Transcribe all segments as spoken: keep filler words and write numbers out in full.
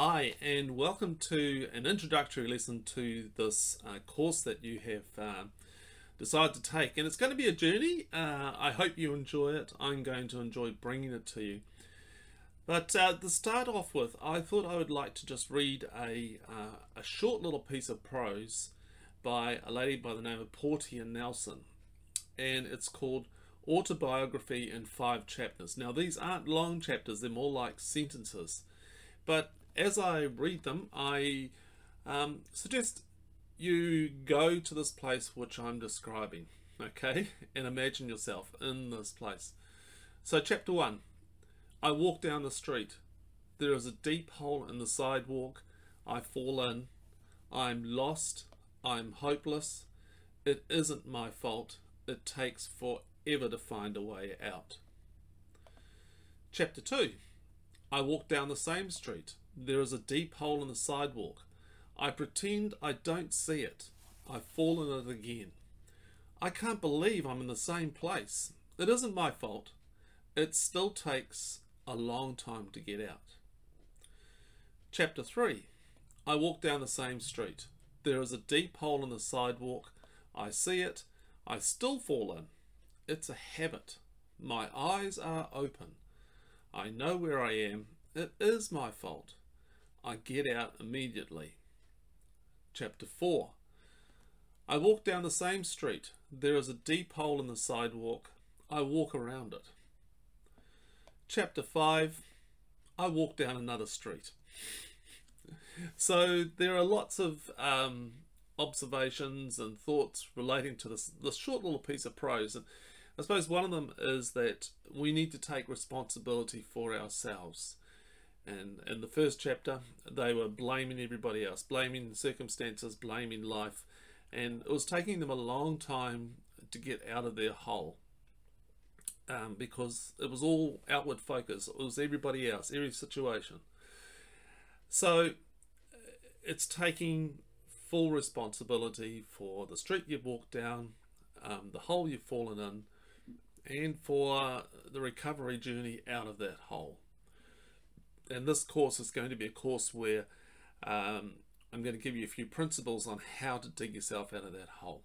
Hi, and welcome to an introductory lesson to this uh, course that you have uh, decided to take. And it's going to be a journey. Uh, I hope you enjoy it. I'm going to enjoy bringing it to you. But uh, to start off with, I thought I would like to just read a, uh, a short little piece of prose by a lady by the name of Portia Nelson. And it's called Autobiography in Five Chapters. Now, these aren't long chapters, they're more like sentences. But as I read them, I um, suggest you go to this place which I'm describing, okay? And imagine yourself in this place. So, chapter one, I walk down the street. There is a deep hole in the sidewalk. I fall in. I'm lost. I'm hopeless. It isn't my fault. It takes forever to find a way out. Chapter two, I walk down the same street. There is a deep hole in the sidewalk. I pretend I don't see it. I fall in it again. I can't believe I'm in the same place. It isn't my fault. It still takes a long time to get out. Chapter three. I walk down the same street. There is a deep hole in the sidewalk. I see it. I still fall in. It's a habit. My eyes are open. I know where I am. It is my fault. I get out immediately. Chapter four. I walk down the same street. There is a deep hole in the sidewalk. I walk around it. Chapter five. I walk down another street. So there are lots of um, observations and thoughts relating to this, this short little piece of prose. And I suppose one of them is that we need to take responsibility for ourselves. And in the first chapter, they were blaming everybody else, blaming the circumstances, blaming life. And it was taking them a long time to get out of their hole um, because it was all outward focus. It was everybody else, every situation. So it's taking full responsibility for the street you've walked down, um, the hole you've fallen in, and for the recovery journey out of that hole. And this course is going to be a course where um, I'm going to give you a few principles on how to dig yourself out of that hole.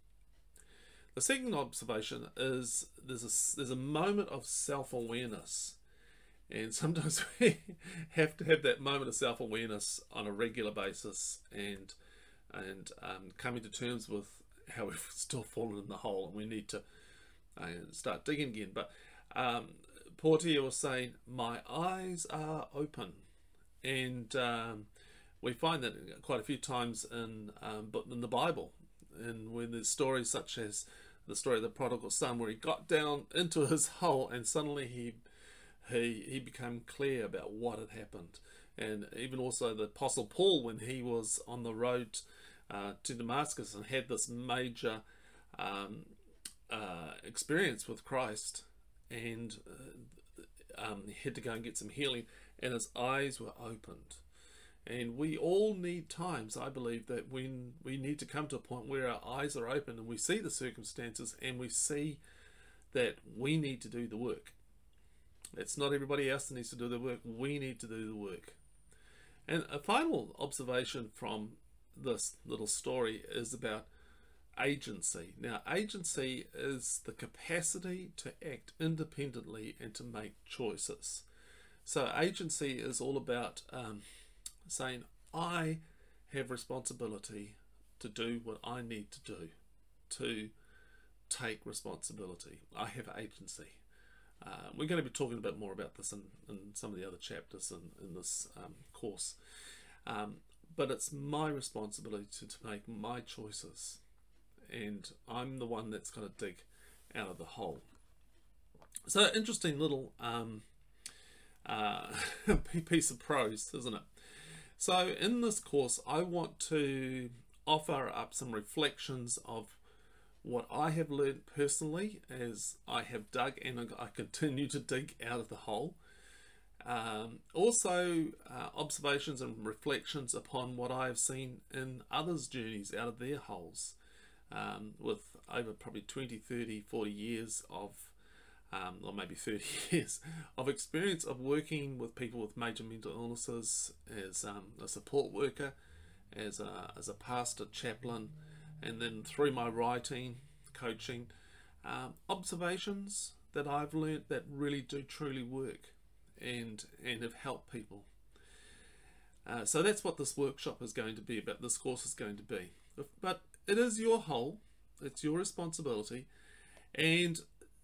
The second observation is there's a, there's a moment of self-awareness. And sometimes we have to have that moment of self-awareness on a regular basis and, and um, coming to terms with how we've still fallen in the hole and we need to uh, start digging again. But um, Portia was saying, my eyes are open. And um, we find that quite a few times in, um, but in the Bible. And when there's stories such as the story of the prodigal son, where he got down into his hole and suddenly he he, he became clear about what had happened. And even also the Apostle Paul, when he was on the road uh, to Damascus and had this major um, uh, experience with Christ, and uh, um, he had to go and get some healing, and his eyes were opened. And we all need times, I believe, that when we need to come to a point where our eyes are open and we see the circumstances and we see that we need to do the work. It's not everybody else that needs to do the work. We need to do the work. And a final observation from this little story is about agency. Now, agency is the capacity to act independently and to make choices. So agency is all about um, saying, I have responsibility to do what I need to do, to take responsibility. I have agency. Uh, we're going to be talking a bit more about this in, in some of the other chapters in, in this um, course. Um, but it's my responsibility to, to make my choices. And I'm the one that's going to dig out of the hole. So, interesting little um, uh, piece of prose, isn't it? So, in this course, I want to offer up some reflections of what I have learned personally as I have dug and I continue to dig out of the hole. Um, also, uh, observations and reflections upon what I have seen in others' journeys out of their holes, um, with over probably twenty, thirty, forty years of um, or maybe thirty years of experience of working with people with major mental illnesses as um, a support worker, as a, as a pastor, chaplain, and then through my writing, coaching, um, observations that I've learned that really do truly work and and have helped people. Uh, so that's what this workshop is going to be about, this course is going to be. But it is your whole, it's your responsibility, and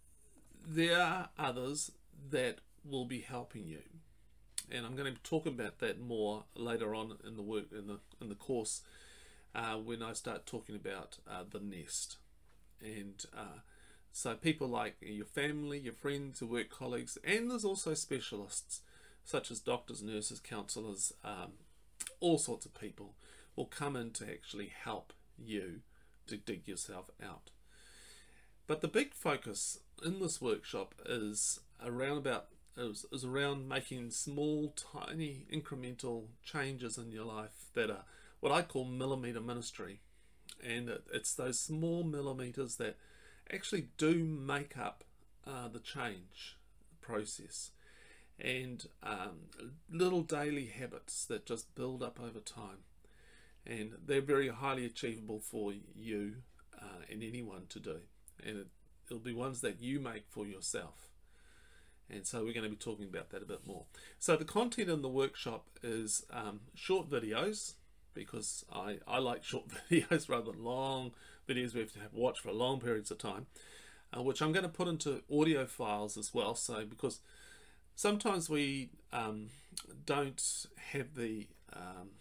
there are others that will be helping you. And I'm going to talk about that more later on in the work in the in the course uh, when I start talking about uh, the nest. And uh, so people like your family, your friends, your work colleagues, and there's also specialists such as doctors, nurses, counsellors, um, all sorts of people will come in to actually help you to dig yourself out. But the big focus in this workshop is around about is, is around making small, tiny, incremental changes in your life that are what I call millimeter ministry, and it, it's those small millimeters that actually do make up uh, the change process. And um, little daily habits that just build up over time, and they're very highly achievable for you uh, and anyone to do, and it, it'll be ones that you make for yourself. And so we're going to be talking about that a bit more. So the content in the workshop is um, short videos, because I, I like short videos rather than long videos we have to have watch for long periods of time, uh, which I'm going to put into audio files as well. So because sometimes we um, don't have the um,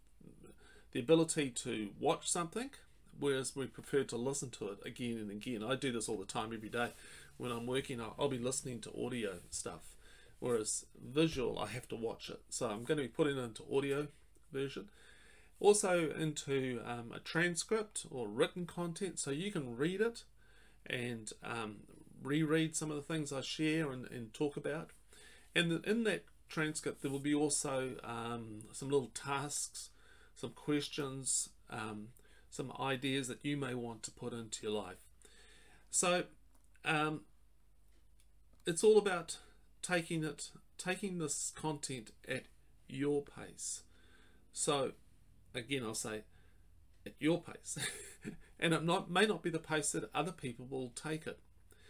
the ability to watch something, whereas we prefer to listen to it again and again. I do this all the time, every day. When I'm working, I'll, I'll be listening to audio stuff, whereas visual, I have to watch it. So I'm going to be putting it into audio version. Also into um, a transcript or written content, so you can read it and um, reread some of the things I share and, and talk about. And in that transcript, there will be also um, some little tasks, some questions, um, some ideas that you may want to put into your life. So um, it's all about taking it, taking this content at your pace. So again, I'll say at your pace, and it not, may not be the pace that other people will take it.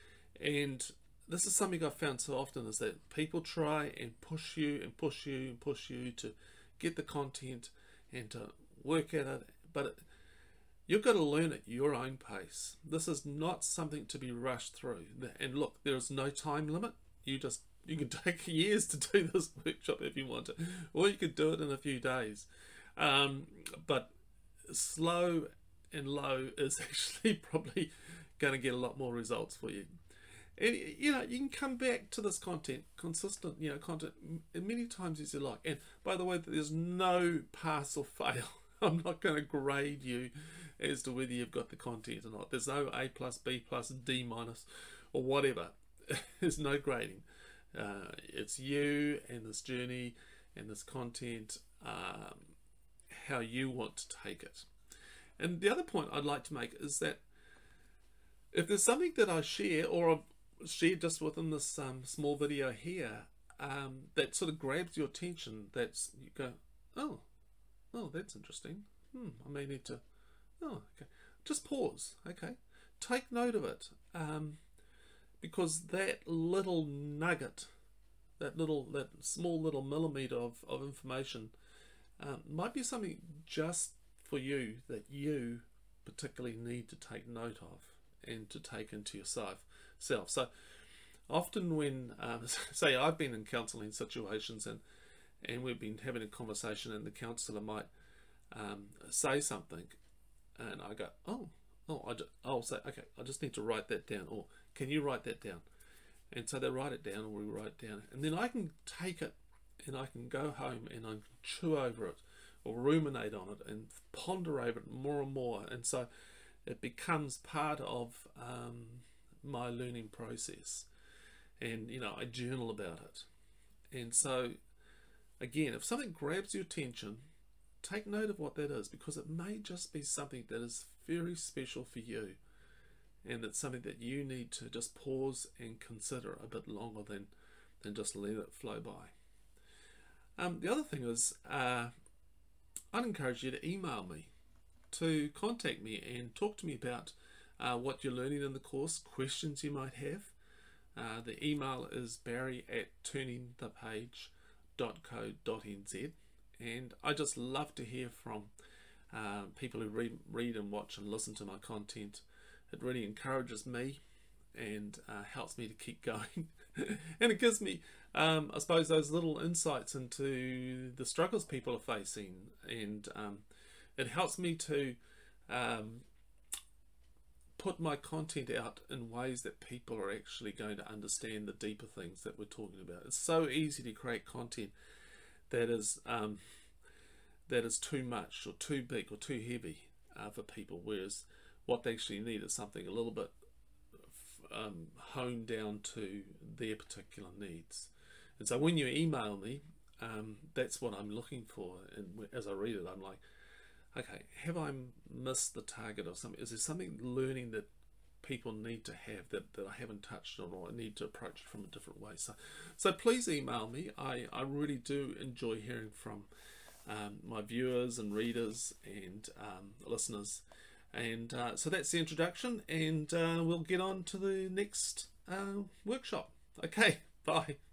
And this is something I've found so often, is that people try and push you and push you and push you to get the content and to work at it, but it, you've got to learn at your own pace. This is not something to be rushed through. And look, there is no time limit. You just you can take years to do this workshop if you want to, or you could do it in a few days. Um, but slow and low is actually probably going to get a lot more results for you. And you know, you can come back to this content, consistent, you know, content many times as you like. And by the way, there's no pass or fail. I'm not going to grade you as to whether you've got the content or not. There's no A plus, B plus, D minus, or whatever. There's no grading. Uh, it's you and this journey and this content, um, how you want to take it. And the other point I'd like to make is that if there's something that I share, or I've shared just within this um, small video here, um, that sort of grabs your attention, that's you go, oh, oh, that's interesting. Hmm, I may need to, oh, okay. Just pause, okay. Take note of it, um, because that little nugget, that little, that small little millimeter of, of information um, might be something just for you that you particularly need to take note of and to take into yourself. Self. So often when, um, say I've been in counselling situations and and we've been having a conversation and the counsellor might um, say something and I go, oh, oh, I just, I'll say, okay, I just need to write that down, or can you write that down? And so they write it down, or we write it down, and then I can take it and I can go home and I can chew over it or ruminate on it and ponder over it more and more, and so it becomes part of um, my learning process. And you know, I journal about it. And so again, if something grabs your attention, take note of what that is, because it may just be something that is very special for you. and it's something that you need to just pause and consider a bit longer than, than just let it flow by. Um, the other thing is, uh, I'd encourage you to email me, to contact me and talk to me about uh, what you're learning in the course, questions you might have. Uh, the email is barry at turning the page dot co dot n z, and I just love to hear from uh, people who read, read and watch and listen to my content. It really encourages me and uh, helps me to keep going. And it gives me, um, I suppose, those little insights into the struggles people are facing, and um, it helps me to um, put my content out in ways that people are actually going to understand the deeper things that we're talking about. It's so easy to create content that is um, that is too much or too big or too heavy uh, for people, whereas what they actually need is something a little bit um, honed down to their particular needs. And so when you email me, um, that's what I'm looking for, and as I read it, I'm like, okay, have I missed the target of something? Is there something learning that people need to have that, that I haven't touched on, or I need to approach it from a different way? So, so please email me. I, I really do enjoy hearing from um, my viewers and readers and um, listeners. And uh, so that's the introduction, and uh, we'll get on to the next uh, workshop. Okay, bye.